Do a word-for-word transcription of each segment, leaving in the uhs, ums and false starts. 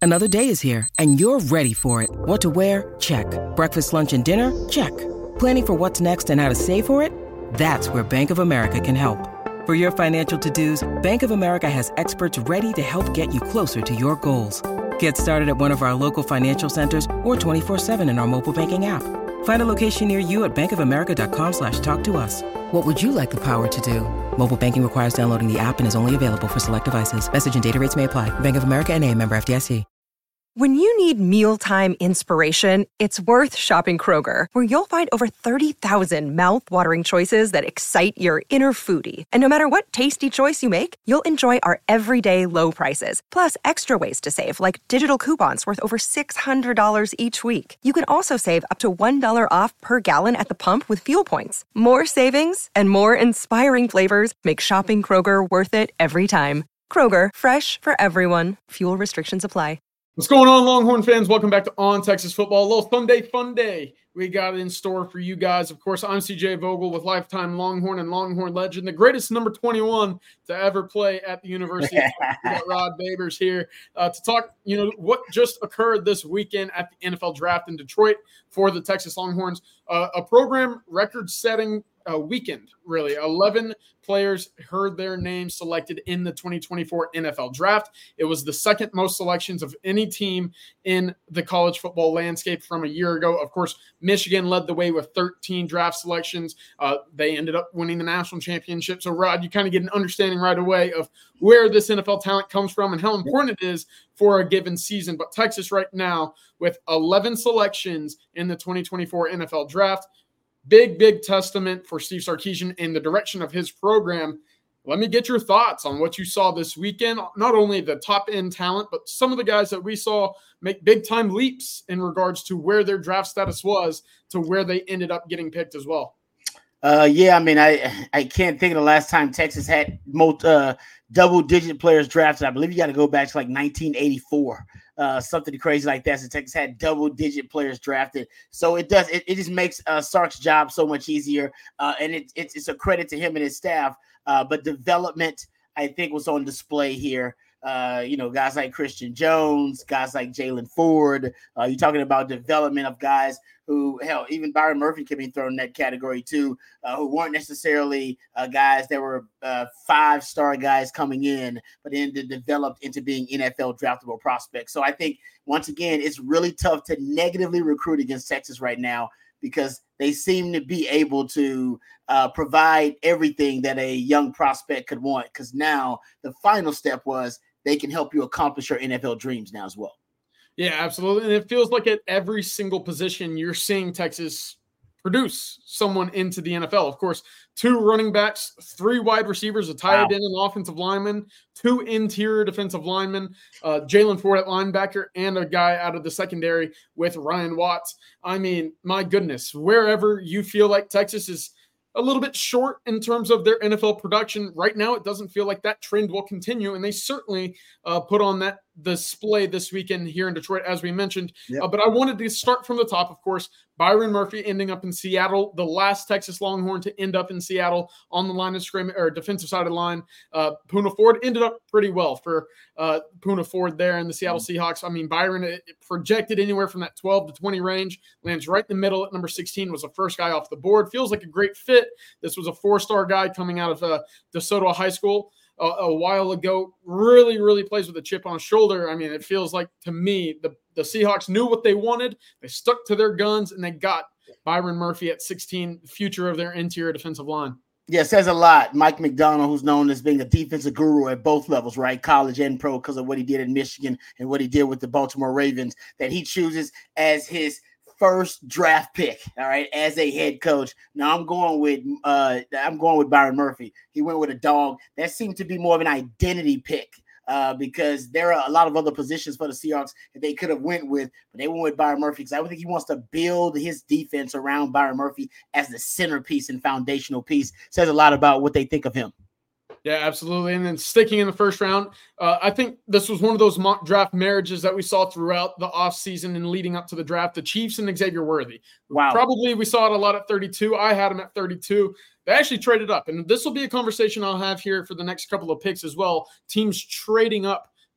Another day is here, and you're ready for it. What to wear? Check. Breakfast, lunch, and dinner? Check. Planning for what's next and how to save for it? That's where Bank of America can help. For your financial to-dos, Bank of America has experts ready to help get you closer to your goals. Get started at one of our local financial centers or twenty-four seven in our mobile banking app. Find a location near you at bankofamerica.com slash talk to us. What would you like the power to do? Mobile banking requires downloading the app and is only available for select devices. Message and data rates may apply. Bank of America N A, member F D I C. When you need mealtime inspiration, it's worth shopping Kroger, where you'll find over thirty thousand mouth-watering choices that excite your inner foodie. And no matter what tasty choice you make, you'll enjoy our everyday low prices, plus extra ways to save, like digital coupons worth over six hundred dollars each week. You can also save up to one dollar off per gallon at the pump with fuel points. More savings and more inspiring flavors make shopping Kroger worth it every time. Kroger, fresh for everyone. Fuel restrictions apply. What's going on, Longhorn fans? Welcome back to On Texas Football. A little Sunday fun day we got in store for you guys. Of course, I'm C J Vogel with lifetime Longhorn and Longhorn legend, the greatest number twenty-one to ever play at the University. We got Rod Babers here uh, to talk, you know, what just occurred this weekend at the N F L Draft in Detroit for the Texas Longhorns. Uh, a program record-setting uh, weekend, really. eleven players heard their names selected in the twenty twenty-four N F L Draft. It was the second most selections of any team in the college football landscape from a year ago. Of course, Michigan led the way with thirteen draft selections. Uh, they ended up winning the national championship. So, Rod, you kind of get an understanding right away of where this N F L talent comes from and how important it is for a given season. But Texas right now with eleven selections in the twenty twenty-four N F L Draft. Big, big testament for Steve Sarkisian in the direction of his program. Let me get your thoughts on what you saw this weekend. Not only the top-end talent, but some of the guys that we saw make big-time leaps in regards to where their draft status was to where they ended up getting picked as well. Uh, yeah, I mean, I I can't think of the last time Texas had most uh, double-digit players drafted. I believe you got to go back to like nineteen eighty-four. Uh, something crazy like that. So Texas had double-digit players drafted. So it does. It, it just makes uh, Sark's job so much easier, uh, and it, it, it's a credit to him and his staff. Uh, but development, I think, was on display here. Uh, you know, guys like Christian Jones, guys like Jalen Ford. Uh, you're talking about development of guys who, hell, even Byron Murphy can be thrown in that category too, uh, who weren't necessarily uh, guys that were uh, five-star guys coming in, but then they developed into being N F L draftable prospects. So I think, once again, it's really tough to negatively recruit against Texas right now because they seem to be able to uh, provide everything that a young prospect could want, because now the final step was they can help you accomplish your N F L dreams now as well. Yeah, absolutely. And it feels like at every single position you're seeing Texas produce someone into the N F L. Of course, two running backs, three wide receivers, a tight end and offensive lineman, two interior defensive linemen, uh, Jalen Ford at linebacker, and a guy out of the secondary with Ryan Watts. I mean, my goodness, wherever you feel like Texas is a little bit short in terms of their N F L production right now, it doesn't feel like that trend will continue. And they certainly uh, put on that display this weekend here in Detroit, as we mentioned. Yep. Uh, but I wanted to start from the top, of course. Byron Murphy ending up in Seattle, the last Texas Longhorn to end up in Seattle on the line of scrimmage or defensive side of the line. Uh, Poona Ford ended up pretty well for uh, Poona Ford there in the Seattle mm-hmm. Seahawks. I mean, Byron it, it projected anywhere from that twelve to twenty range, lands right in the middle at number sixteen, was the first guy off the board. Feels like a great fit. This was a four-star guy coming out of uh, DeSoto High School a, a while ago. Really, really plays with a chip on his shoulder. I mean, it feels like, to me, the The Seahawks knew what they wanted. They stuck to their guns, and they got Byron Murphy at sixteen, future of their interior defensive line. Yeah, it says a lot. Mike McDonald, who's known as being a defensive guru at both levels, right, college and pro, because of what he did in Michigan and what he did with the Baltimore Ravens, that he chooses as his first draft pick, all right, as a head coach. Now I'm going with uh, I'm going with Byron Murphy. He went with a dog. That seemed to be more of an identity pick. Uh, because there are a lot of other positions for the Seahawks that they could have went with, but they went with Byron Murphy because I would think he wants to build his defense around Byron Murphy as the centerpiece and foundational piece. Says a lot about what they think of him. Yeah, absolutely. And then sticking in the first round, uh, I think this was one of those mock draft marriages that we saw throughout the offseason and leading up to the draft. The Chiefs and Xavier Worthy. Wow. Probably we saw it a lot at thirty-two. I had him at thirty-two. They actually traded up. And this will be a conversation I'll have here for the next couple of picks as well. Teams trading up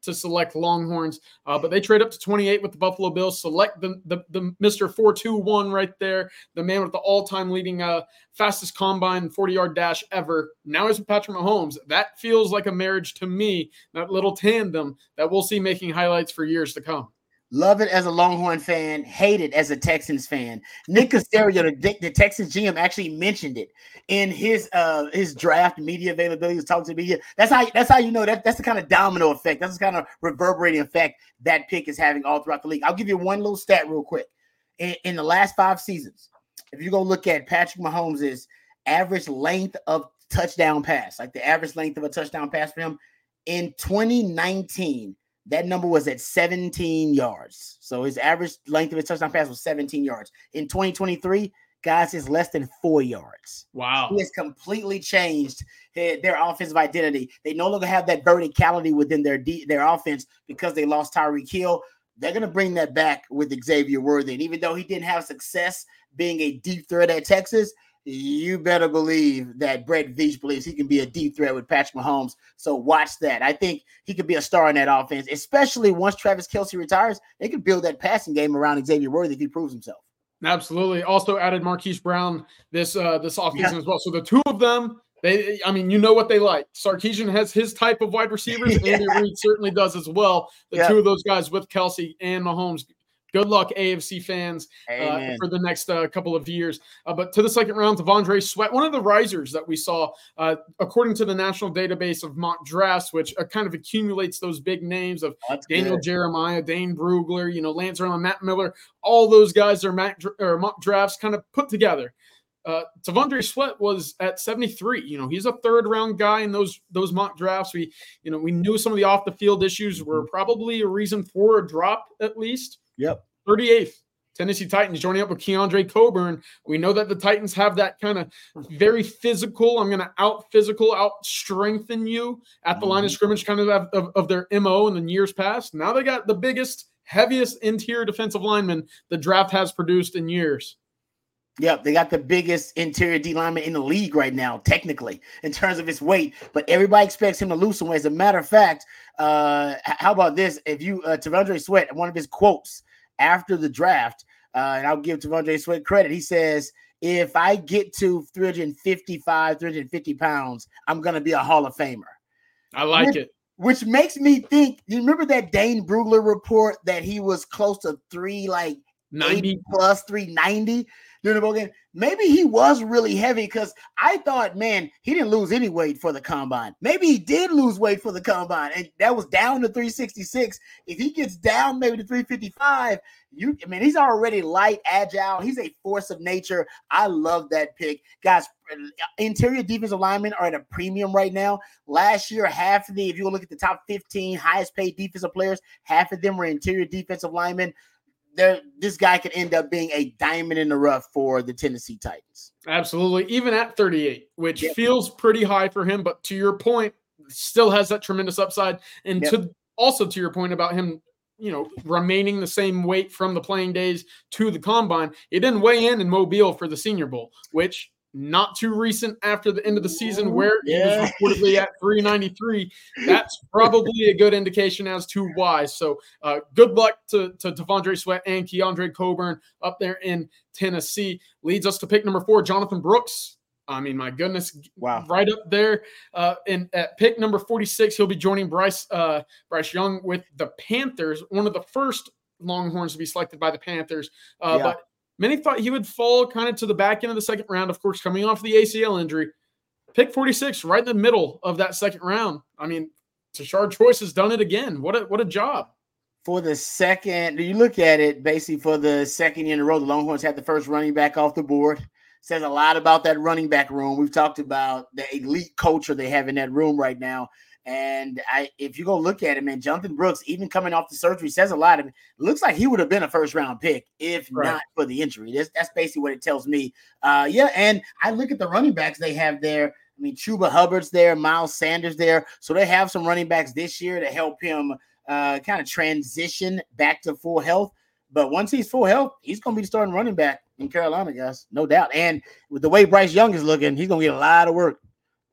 to select Longhorns, uh, but they trade up to twenty-eight with the Buffalo Bills, select the, the, the Mister four two one right there, the man with the all-time leading uh, fastest combine forty-yard dash ever. Now he's with Patrick Mahomes. That feels like a marriage to me, that little tandem that we'll see making highlights for years to come. Love it as a Longhorn fan, hate it as a Texans fan. Nick Caserio, the, the Texans G M, actually mentioned it in his uh his draft media availability. He was talking to media. That's how that's how you know that that's the kind of domino effect. That's the kind of reverberating effect that pick is having all throughout the league. I'll give you one little stat real quick. In, in the last five seasons, if you go look at Patrick Mahomes' average length of touchdown pass, like the average length of a touchdown pass for him, in twenty nineteen. That number was at seventeen yards. So his average length of his touchdown pass was seventeen yards. In twenty twenty-three, guys, it's less than four yards. Wow. He has completely changed their offensive identity. They no longer have that verticality within their de- their offense because they lost Tyreek Hill. They're going to bring that back with Xavier Worthy. And even though he didn't have success being a deep threat at Texas, you better believe that Brett Veach believes he can be a deep threat with Patrick Mahomes. So watch that. I think he could be a star in that offense, especially once Travis Kelce retires. They can build that passing game around Xavier Worthy if he proves himself. Absolutely. Also added Marquise Brown this uh, this offseason Yeah. as well. So the two of them, they, I mean, you know what they like. Sarkisian has his type of wide receivers. Yeah. Andy Reid certainly does as well. The Yeah. two of those guys with Kelce and Mahomes. Good luck, A F C fans, uh, for the next uh, couple of years. Uh, but to the second round, T'Vondre Sweat, one of the risers that we saw, uh, according to the national database of mock drafts, which uh, kind of accumulates those big names of That's Daniel good. Jeremiah, Dane Brugler, you know, Lance Erling, Matt Miller. All those guys are mock, or mock drafts kind of put together. Uh, T'Vondre Sweat was at seventy-three. You know, he's a third round guy in those those mock drafts. We, you know, we knew some of the off the field issues were probably a reason for a drop at least. Yep. thirty-eighth, Tennessee Titans joining up with Keandre Coburn. We know that the Titans have that kind of very physical, I'm going to out physical, out strengthen you at the line of scrimmage kind of, of of their M O in the years past. Now they got the biggest, heaviest interior defensive lineman the draft has produced in years. Yep, they got the biggest interior D lineman in the league right now, technically, in terms of his weight. But everybody expects him to lose some weight. As a matter of fact, uh, how about this? If you, uh, T'Vondre Sweat, one of his quotes after the draft, uh, and I'll give T'Vondre Sweat credit, he says, if I get to three fifty-five, three fifty pounds, I'm going to be a Hall of Famer. I like which, it. Which makes me think, you remember that Dane Brugler report that he was close to three, like ninety plus, three ninety during the bowl game? Maybe he was really heavy because I thought, man, he didn't lose any weight for the combine. Maybe he did lose weight for the combine, and that was down to three sixty-six. If he gets down maybe to three fifty-five, you, I mean, he's already light, agile. He's a force of nature. I love that pick. Guys, interior defensive linemen are at a premium right now. Last year, half of the, if you look at the top fifteen highest paid defensive players, half of them were interior defensive linemen. There, this guy could end up being a diamond in the rough for the Tennessee Titans. Absolutely. Even at thirty-eight, which Yep. feels pretty high for him, but to your point, still has that tremendous upside. And Yep. to also to your point about him, you know, remaining the same weight from the playing days to the combine, he didn't weigh in in Mobile for the Senior Bowl, which not too recent after the end of the season where Yeah. he was reportedly at three ninety-three. That's probably a good indication as to why. So uh, good luck to, to T'Vondre Sweat and Keandre Coburn up there in Tennessee. Leads us to pick number four, Jonathan Brooks. I mean, my goodness, Wow. right up there. Uh, and at pick number forty-six, he'll be joining Bryce uh, Bryce Young with the Panthers, one of the first Longhorns to be selected by the Panthers. Uh, Yeah. But many thought he would fall kind of to the back end of the second round, of course, coming off the A C L injury. Pick forty-six, right in the middle of that second round. I mean, Tashard Choice has done it again. What a what a job. For the second, you look at it, basically for the second year in a row, the Longhorns had the first running back off the board. Says a lot about that running back room. We've talked about the elite culture they have in that room right now. And I, if you go look at it, man, Jonathan Brooks, even coming off the surgery, says a lot. Of it looks like he would have been a first round pick if Right. not for the injury. That's, that's basically what it tells me. Uh, yeah, and I look at the running backs they have there. I mean, Chuba Hubbard's there, Miles Sanders there. So they have some running backs this year to help him uh, kind of transition back to full health. But once he's full health, he's going to be the starting running back in Carolina, guys, no doubt. And with the way Bryce Young is looking, he's going to get a lot of work.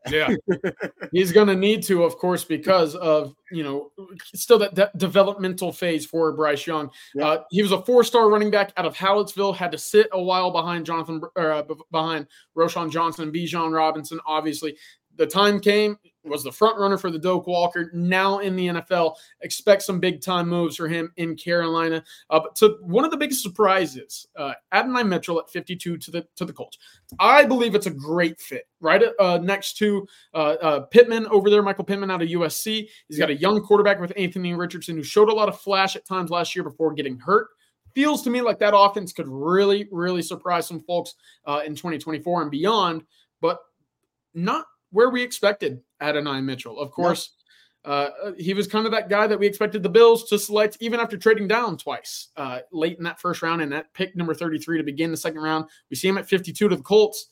Yeah, he's going to need to, of course, because of, you know, still that de- developmental phase for Bryce Young. Yeah. Uh, he was a four-star running back out of Hallettsville, had to sit a while behind Jonathan, or, uh, behind Roschon Johnson and Bijan Robinson. Obviously, the time came, was the front runner for the Doak Walker. Now in the N F L, expect some big time moves for him in Carolina. Uh, but to one of the biggest surprises, uh, Adonai Mitchell at fifty-two to the to the Colts. I believe it's a great fit, right uh, next to uh, uh, Pittman over there, Michael Pittman out of U S C. He's got a young quarterback with Anthony Richardson who showed a lot of flash at times last year before getting hurt. Feels to me like that offense could really, really surprise some folks uh, in twenty twenty-four and beyond, but not where we expected Adonai Mitchell. Of course, uh, he was kind of that guy that we expected the Bills to select even after trading down twice uh, late in that first round and that pick number thirty-three to begin the second round. We see him at fifty-two to the Colts.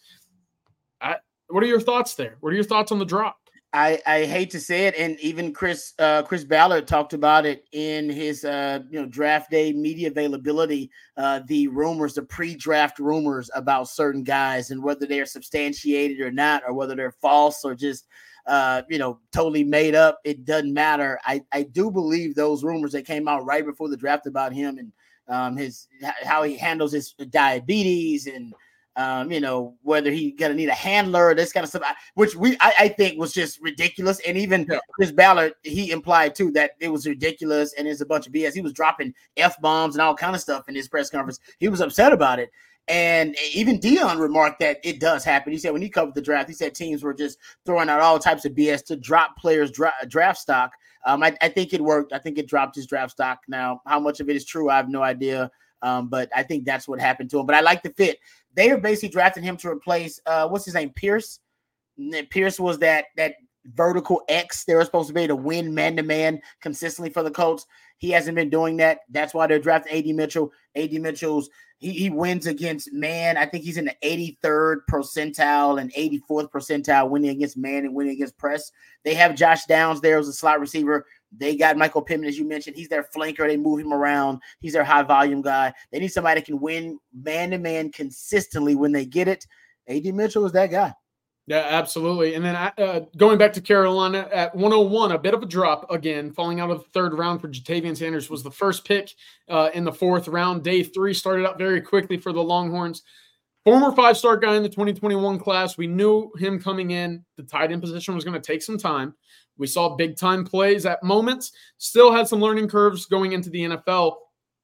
I, what are your thoughts there? What are your thoughts on the drop? I, I hate to say it, and even Chris uh, Chris Ballard talked about it in his uh, you know draft day media availability. Uh, the rumors, the pre-draft rumors about certain guys, and whether they are substantiated or not, or whether they're false or just uh, you know totally made up. It doesn't matter. I, I do believe those rumors that came out right before the draft about him and um, his how he handles his diabetes and. Um, you know, whether he gonna need a handler, this kind of stuff, which we I, I think was just ridiculous. And even yeah. Chris Ballard, he implied too that it was ridiculous and it's a bunch of B S. He was dropping F bombs and all kind of stuff in his press conference. He was upset about it. And even Dion remarked that it does happen. He said when he covered the draft, he said teams were just throwing out all types of B S to drop players' dra- draft stock. Um, I, I think it worked. I think it dropped his draft stock. Now, how much of it is true, I have no idea. Um, but I think that's what happened to him. But I like the fit. They are basically drafting him to replace uh, what's his name, Pierce. Pierce was that that vertical X they were supposed to be to win man to man consistently for the Colts. He hasn't been doing that. That's why they're drafting A D Mitchell. A D Mitchell's he he wins against man. I think he's in the eighty-third percentile and eighty-fourth percentile winning against man and winning against press. They have Josh Downs there as a slot receiver. They got Michael Pittman, as you mentioned. He's their flanker. They move him around. He's their high-volume guy. They need somebody that can win man-to-man consistently when they get it. A D Mitchell is that guy. Yeah, absolutely. And then uh, going back to Carolina at one oh one, a bit of a drop again, falling out of the third round for Jatavian Sanders was the first pick uh, in the fourth round. Day three started out very quickly for the Longhorns. Former five-star guy in the twenty twenty-one class. We knew him coming in. The tight end position was going to take some time. We saw big-time plays at moments. Still had some learning curves going into the N F L.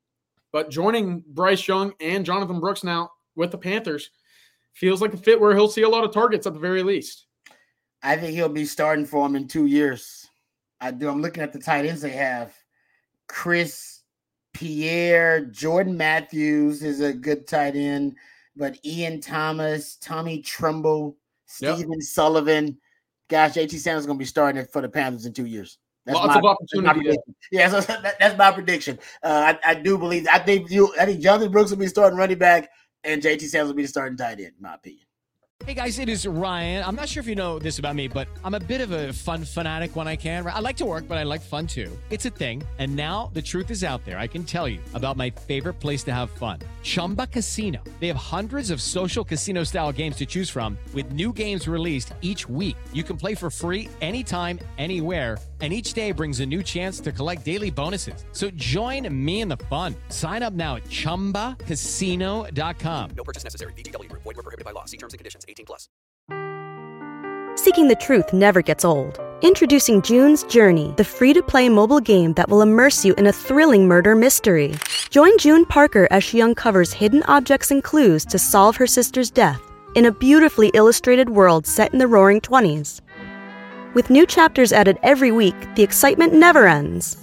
But joining Bryce Young and Jonathan Brooks now with the Panthers feels like a fit where he'll see a lot of targets at the very least. I think he'll be starting for him in two years. I do. I'm looking at the tight ends they have. Chris Pierre, Jordan Matthews is a good tight end. But Ian Thomas, Tommy Tremble, Stephen yep. Sullivan. Gosh, J T Sanders is going to be starting it for the Panthers in two years. That's Lots my, of opportunity. That's yeah, so that, that's my prediction. Uh, I, I do believe. I think you. I think Jonathan Brooks will be starting running back, and J T Sanders will be the starting tight end, in my opinion. Hey guys, it is Ryan. I'm not sure if you know this about me, but I'm a bit of a fun fanatic when I can. I like to work, but I like fun too. It's a thing. And now the truth is out there. I can tell you about my favorite place to have fun. Chumba Casino. They have hundreds of social casino style games to choose from with new games released each week. You can play for free anytime, anywhere. And each day brings a new chance to collect daily bonuses. So join me in the fun. Sign up now at chumba casino dot com. No purchase necessary. V G W. Void where prohibited by law. See terms and conditions. eighteen plus. Seeking the truth never gets old. Introducing June's Journey, the free-to-play mobile game that will immerse you in a thrilling murder mystery. Join June Parker as she uncovers hidden objects and clues to solve her sister's death in a beautifully illustrated world set in the Roaring Twenties. With new chapters added every week, the excitement never ends.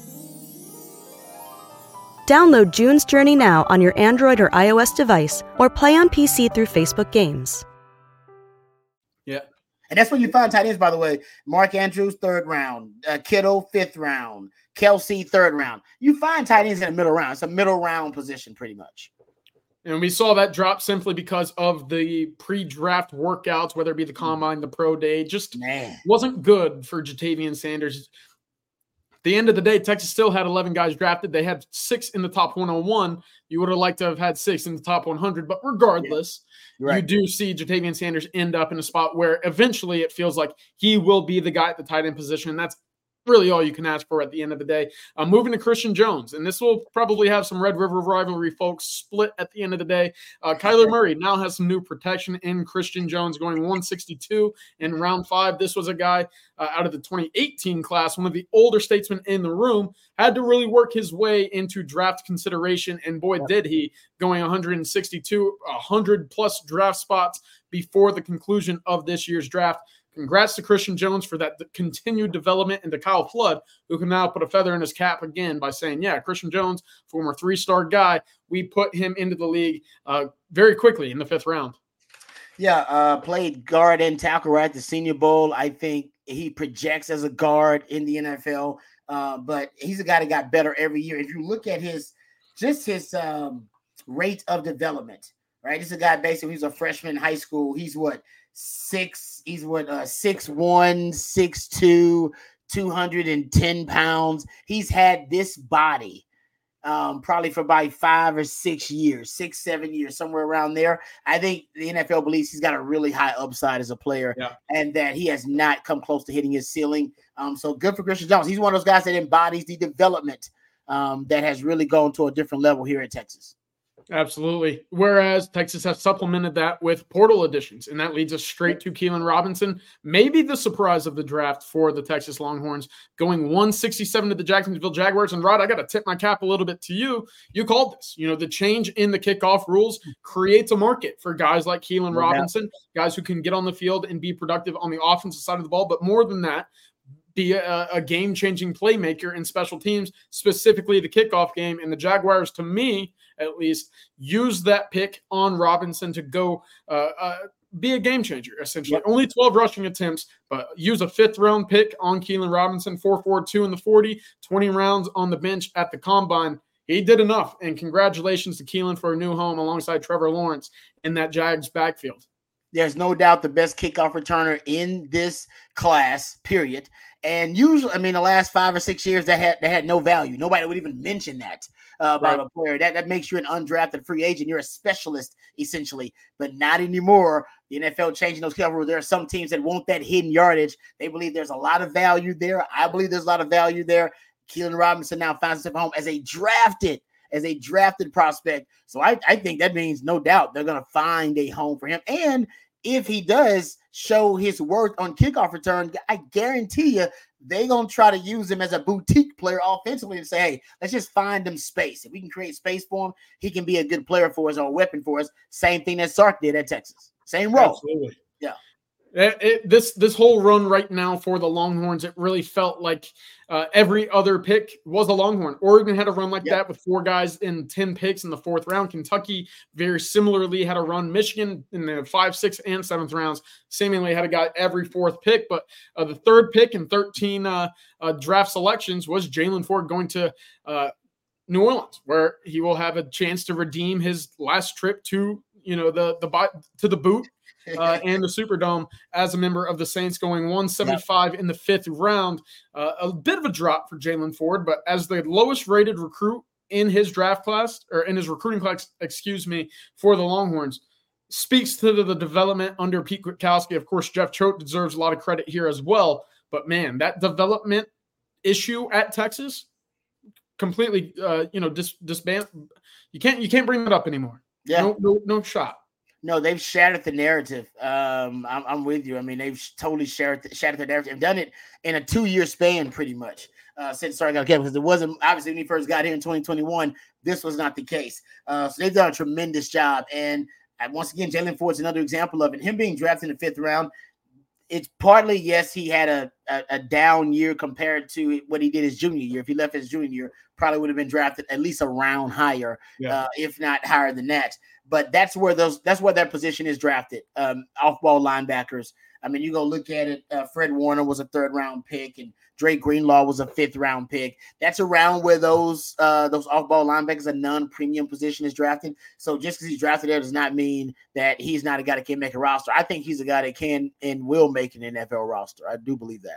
Download June's Journey now on your Android or iOS device or play on P C through Facebook Games. Yeah. And that's when you find tight ends, by the way. Mark Andrews, third round. Uh, Kittle, fifth round. Kelsey, third round. You find tight ends in the middle round. It's a middle round position pretty much. And we saw that drop simply because of the pre-draft workouts, whether it be the combine, the pro day, just Man. wasn't good for Jatavian Sanders. the end of the day, Texas still had eleven guys drafted. They had six in the top one oh one. You would have liked to have had six in the top one hundred. But regardless, yeah. right. you do see Jatavian Sanders end up in a spot where eventually it feels like he will be the guy at the tight end position. And that's really all you can ask for at the end of the day. Uh, moving to Christian Jones, and this will probably have some Red River rivalry folks split at the end of the day. Uh, Kyler Murray now has some new protection in Christian Jones, going one sixty-two in round five. This was a guy uh, out of the twenty eighteen class, one of the older statesmen in the room, had to really work his way into draft consideration, and boy, yeah. did he, going one sixty-two, one hundred plus draft spots before the conclusion of this year's draft. Congrats to Christian Jones for that continued development, and to Kyle Flood, who can now put a feather in his cap again by saying, yeah, Christian Jones, former three-star guy, we put him into the league uh, very quickly in the fifth round. Yeah, uh, played guard and tackle right at the Senior Bowl. I think he projects as a guard in the N F L, uh, but he's a guy that got better every year. If you look at his just his um, rate of development, right? This is a guy basically who's a freshman in high school. He's what? Six, he's what, uh, six one, six two, two hundred ten pounds. He's had this body um, probably for about five or six years, six, seven years, somewhere around there. I think the N F L believes he's got a really high upside as a player, yeah. and that he has not come close to hitting his ceiling. Um, so good for Christian Jones. He's one of those guys that embodies the development um, that has really gone to a different level here at Texas. Absolutely. Whereas Texas has supplemented that with portal additions, and that leads us straight to Keilan Robinson, maybe the surprise of the draft for the Texas Longhorns, going one sixty-seven to the Jacksonville Jaguars. And Rod, I got to tip my cap a little bit to you. You called this. You know, the change in the kickoff rules creates a market for guys like Keilan Robinson, guys who can get on the field and be productive on the offensive side of the ball. But more than that, be a, a game-changing playmaker in special teams, specifically the kickoff game. And the Jaguars, to me, at least, use that pick on Robinson to go uh, uh, be a game changer, essentially. Yep. Only twelve rushing attempts, but use a fifth-round pick on Keilan Robinson, four four two in the forty, twenty rounds on the bench at the Combine. He did enough, and congratulations to Keilan for a new home alongside Trevor Lawrence in that Jags backfield. There's no doubt the best kickoff returner in this class, period. And usually, I mean, the last five or six years, that had that had no value. Nobody would even mention that uh, about right. a player. That, that makes you an undrafted free agent. You're a specialist, essentially, but not anymore. The N F L changing those kickoff rules. There are some teams that want that hidden yardage. They believe there's a lot of value there. I believe there's a lot of value there. Keilan Robinson now finds himself home as a drafted as a drafted prospect. So I, I think that means no doubt they're going to find a home for him. And if he does show his worth on kickoff return, I guarantee you they're going to try to use him as a boutique player offensively and say, hey, let's just find him space. If we can create space for him, he can be a good player for us or a weapon for us. Same thing that Sark did at Texas. Same role. Absolutely. Yeah. It, it, this this whole run right now for the Longhorns, it really felt like uh, every other pick was a Longhorn. Oregon had a run like yep. that with four guys in ten picks in the fourth round. Kentucky very similarly had a run. Michigan in the five, six, and seventh rounds seemingly had a guy every fourth pick. But uh, the third pick and thirteen uh, uh, draft selections was Jaylan Ford going to uh, New Orleans, where he will have a chance to redeem his last trip to you know the the to the boot. Uh, and the Superdome as a member of the Saints, going one seventy-five yep. in the fifth round. Uh, a bit of a drop for Jaylan Ford, but as the lowest rated recruit in his draft class, or in his recruiting class, excuse me, for the Longhorns, speaks to the, the development under Pete Kwiatkowski. Of course, Jeff Choate deserves a lot of credit here as well. But man, that development issue at Texas completely, uh, you know, dis- disband. You can't you can't bring that up anymore. Yeah, no, no, no shot. No, they've shattered the narrative. Um, I'm, I'm with you. I mean, they've totally shattered, shattered the narrative. They've done it in a two-year span, pretty much, uh, since Sark got because it wasn't obviously when he first got here in twenty twenty-one. This was not the case. Uh, so they've done a tremendous job. And uh, once again, Jaylan Ford's another example of it. Him being drafted in the fifth round. It's partly, yes, he had a, a, a down year compared to what he did his junior year. If he left his junior year, probably would have been drafted at least a round higher, yeah. uh, if not higher than that. But that's where those that's where that position is drafted, um, off-ball linebackers. I mean, you go look at it. Uh, Fred Warner was a third-round pick, and Drake Greenlaw was a fifth-round pick. That's around where those uh, those off-ball linebackers, a non-premium position, is drafted. So just because he's drafted there does not mean that he's not a guy that can make a roster. I think he's a guy that can and will make an N F L roster. I do believe that.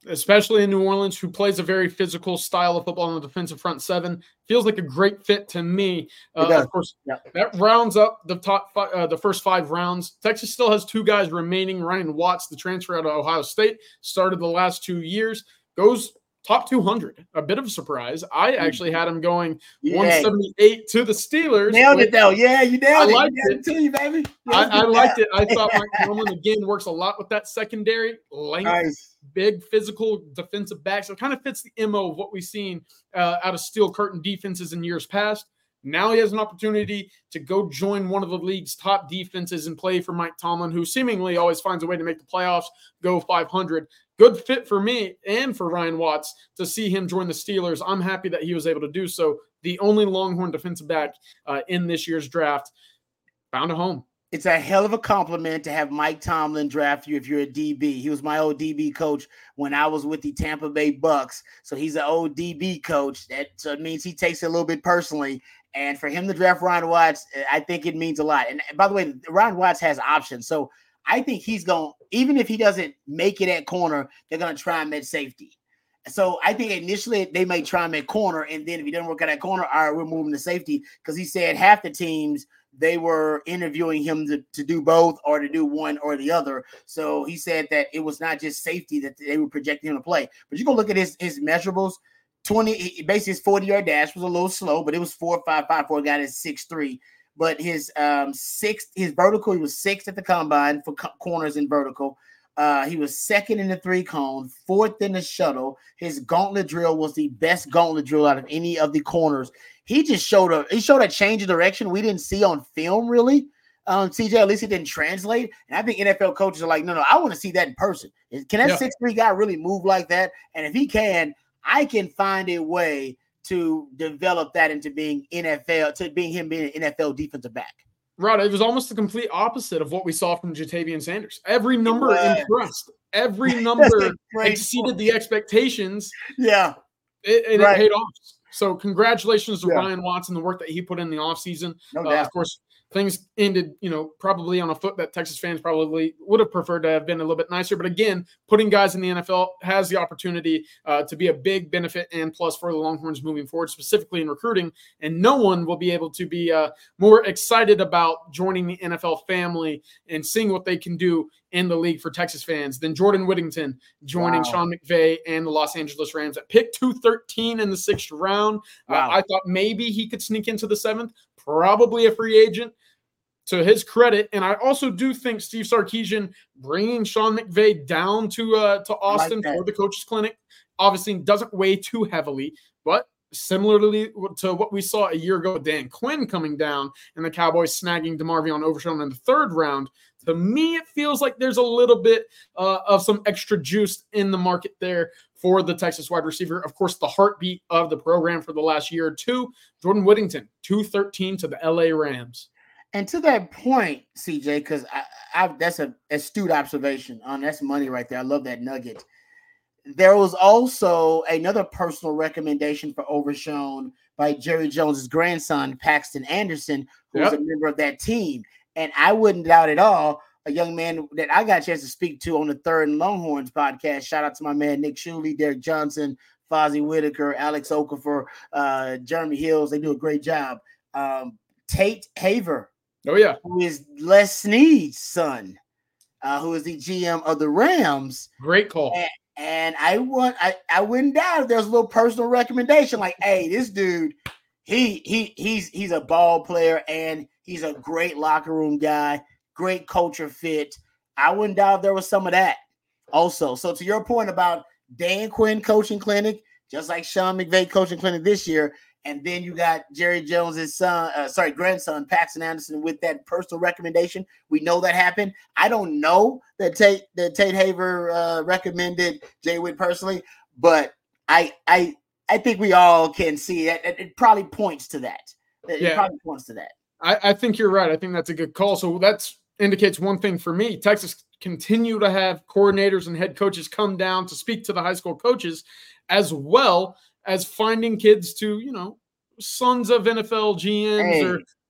especially in New Orleans, who plays a very physical style of football on the defensive front seven. Feels like a great fit to me. Uh, of course, yeah. that rounds up the top five, uh, the first five rounds. Texas still has two guys remaining. Ryan Watts, the transfer out of Ohio State, started the last two years, goes top two hundred. A bit of a surprise. I actually had him going yeah. one seventy-eight to the Steelers. Nailed it, though. Yeah, you nailed I it. Liked you nailed it. it too, baby. I, I liked it. I thought Mike Tomlin, again, works a lot with that secondary. Length, nice. Big physical defensive backs. It kind of fits the M O of what we've seen uh, out of steel curtain defenses in years past. Now he has an opportunity to go join one of the league's top defenses and play for Mike Tomlin, who seemingly always finds a way to make the playoffs, go five hundred. Good fit for me and for Ryan Watts to see him join the Steelers. I'm happy that he was able to do so. The only Longhorn defensive back uh, in this year's draft found a home. It's a hell of a compliment to have Mike Tomlin draft you if you're a D B. He was my old D B coach when I was with the Tampa Bay Bucks. So he's an old D B coach. That so it means he takes it a little bit personally. And for him to draft Ryan Watts, I think it means a lot. And by the way, Ryan Watts has options. So I think he's going, even if he doesn't make it at corner, they're going to try him at safety. So I think initially they may try him at corner, and then if he doesn't work out at corner, all right, we're moving to safety, because he said half the teams, they were interviewing him to, to do both or to do one or the other. So he said that it was not just safety that they were projecting him to play. But you go look at his, his measurables. twenty, basically his forty-yard dash was a little slow, but it was four five five for a guy that's six three. But his um sixth, his vertical, he was sixth at the combine for co- corners in vertical. Uh, he was second in the three cone, fourth in the shuttle. His gauntlet drill was the best gauntlet drill out of any of the corners. He just showed a he showed a change of direction we didn't see on film, really. Um, C J, at least it didn't translate. And I think N F L coaches are like, no, no, I want to see that in person. Can that six three guy really move like that? And if he can, I can find a way to develop that into being N F L, to being him being an N F L defensive back. Right. It was almost the complete opposite of what we saw from Jatavian Sanders. Every number impressed. Every number exceeded point. the expectations. Yeah. It, and right. it paid off. So congratulations to yeah. Ryan Watson, the work that he put in the offseason. No uh, of course, things ended, you know, probably on a foot that Texas fans probably would have preferred to have been a little bit nicer. But again, putting guys in the N F L has the opportunity uh, to be a big benefit and plus for the Longhorns moving forward, specifically in recruiting. And no one will be able to be uh, more excited about joining the N F L family and seeing what they can do in the league for Texas fans than Jordan Whittington joining wow. Sean McVay and the Los Angeles Rams at pick two thirteen in the sixth round. Wow. Uh, I thought maybe he could sneak into the seventh, probably a free agent. To his credit, and I also do think Steve Sarkisian bringing Sean McVay down to uh, to Austin like for the coaches clinic obviously doesn't weigh too heavily, but similarly to what we saw a year ago with Dan Quinn coming down and the Cowboys snagging DeMarvion Overshown in the third round, to me it feels like there's a little bit uh, of some extra juice in the market there for the Texas wide receiver. Of course, the heartbeat of the program for the last year or two, Jordan Whittington, two thirteen to the L A Rams. And to that point, C J, because I, I, that's an astute observation. Um, that's money right there. I love that nugget. There was also another personal recommendation for Overshown by Jerry Jones's grandson, Paxton Anderson, who yep. was a member of that team. And I wouldn't doubt at all a young man that I got a chance to speak to on the Third and Longhorns podcast. Shout out to my man, Nick Shuley, Derek Johnson, Fozzie Whitaker, Alex Okafor, uh, Jeremy Hills. They do a great job. Um, Tate Haver. Oh, yeah. Who is Les Snead's son, uh, who is the G M of the Rams. Great call. And, and I want I, I wouldn't doubt if there's a little personal recommendation like, hey, this dude, he he he's he's a ball player and he's a great locker room guy, great culture fit. I wouldn't doubt if there was some of that also. So to your point about Dan Quinn coaching clinic, just like Sean McVay coaching clinic this year, and then you got Jerry Jones's son, uh, sorry, grandson, Paxton Anderson, with that personal recommendation. We know that happened. I don't know that Tate that Tate Haver uh, recommended Jay Witt personally, but I I I think we all can see that it, it probably points to that. It yeah. probably points to that. I, I think you're right. I think that's a good call. So that indicates one thing for me. Texas continue to have coordinators and head coaches come down to speak to the high school coaches, as well as finding kids to, you know, sons of N F L G Ms hey. or,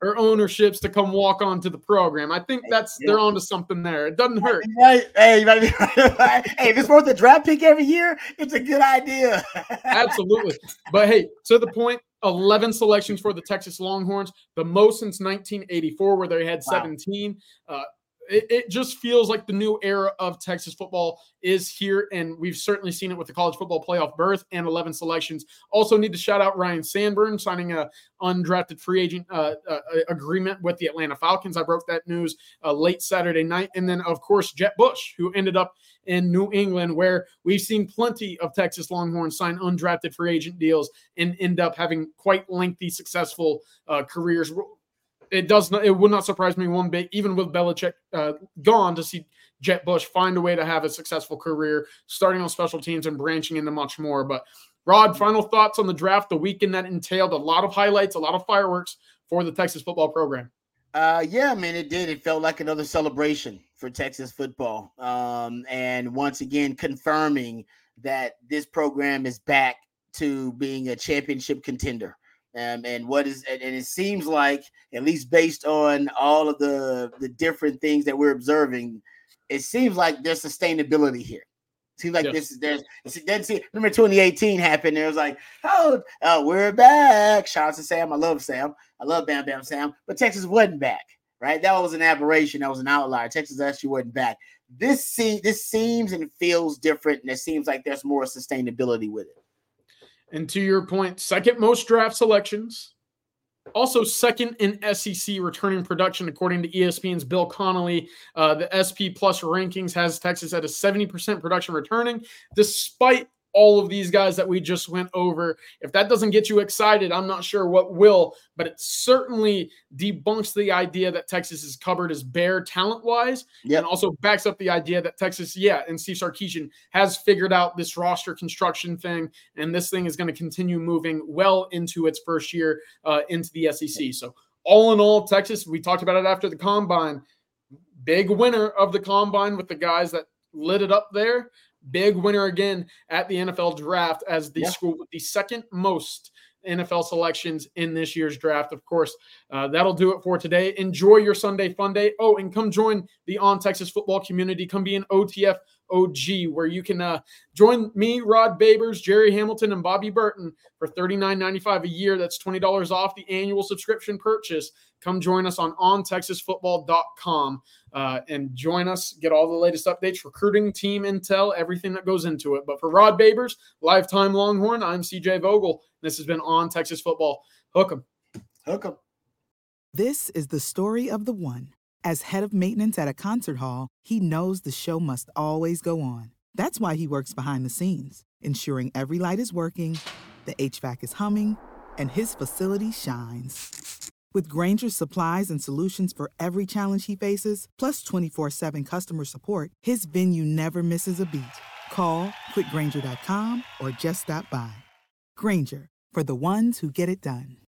or ownerships to come walk onto the program. I think that's they're onto something there. It doesn't hurt. Right. Hey, you might be right. Hey, if it's worth a draft pick every year, it's a good idea. Absolutely. But hey, to the point, eleven selections for the Texas Longhorns, the most since nineteen eighty-four, where they had wow. seventeen. Uh, It, it just feels like the new era of Texas football is here, and we've certainly seen it with the college football playoff berth and eleven selections. Also need to shout out Ryan Sandberg signing a undrafted free agent uh, uh, agreement with the Atlanta Falcons. I broke that news uh, late Saturday night. And then, of course, Jett Bush, who ended up in New England, where we've seen plenty of Texas Longhorns sign undrafted free agent deals and end up having quite lengthy, successful uh, careers. It does not. It would not surprise me one bit, even with Belichick uh, gone, to see Jett Bush find a way to have a successful career, starting on special teams and branching into much more. But Rod, final thoughts on the draft, the weekend that entailed a lot of highlights, a lot of fireworks for the Texas football program. Uh, yeah, I mean, it did. It felt like another celebration for Texas football, um, and once again confirming that this program is back to being a championship contender. Um, and what is and it seems like, at least based on all of the the different things that we're observing, it seems like there's sustainability here. It seems like yes. this is there's it doesn't seem, remember twenty eighteen happened. It was like, oh, uh, we're back. Shout out to Sam. I love Sam. I love Bam Bam Sam. But Texas wasn't back, right? That was an aberration. That was an outlier. Texas actually wasn't back. This see this seems and feels different, and it seems like there's more sustainability with it. And to your point, second most draft selections, also second in S E C returning production, according to E S P N's Bill Connolly. Uh, the S P Plus rankings has Texas at a seventy percent production returning, despite all of these guys that we just went over. If that doesn't get you excited, I'm not sure what will, but it certainly debunks the idea that Texas is covered as bare talent-wise, yep. and also backs up the idea that Texas, yeah, and Steve Sarkisian has figured out this roster construction thing, and this thing is going to continue moving well into its first year uh, into the S E C. So all in all, Texas, we talked about it after the Combine, big winner of the Combine with the guys that lit it up there. Big winner again at the N F L draft as the yeah. school with the second most N F L selections in this year's draft. Of course, uh, that'll do it for today. Enjoy your Sunday fun day. Oh, and come join the On Texas football community. Come be an O T F O G, where you can uh, join me, Rod Babers, Jerry Hamilton, and Bobby Burton for thirty-nine ninety-five a year. That's twenty dollars off the annual subscription purchase. Come join us on on texas football dot com uh, and join us. Get all the latest updates, recruiting, team intel, everything that goes into it. But for Rod Babers, lifetime Longhorn, I'm C J Vogel. This has been On Texas Football. Hook 'em. Hook 'em. This is the story of the one. As head of maintenance at a concert hall, he knows the show must always go on. That's why he works behind the scenes, ensuring every light is working, the H V A C is humming, and his facility shines. With Grainger's supplies and solutions for every challenge he faces, plus twenty-four seven customer support, his venue never misses a beat. Call quick grainger dot com or just stop by. Grainger, for the ones who get it done.